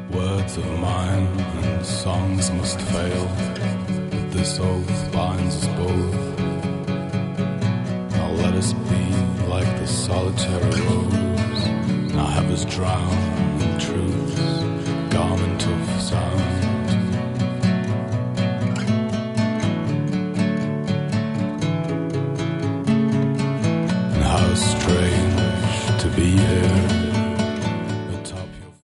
Words of mine and songs must fail, but this oath binds us both. Now let us be like the solitary rose. Now have us drown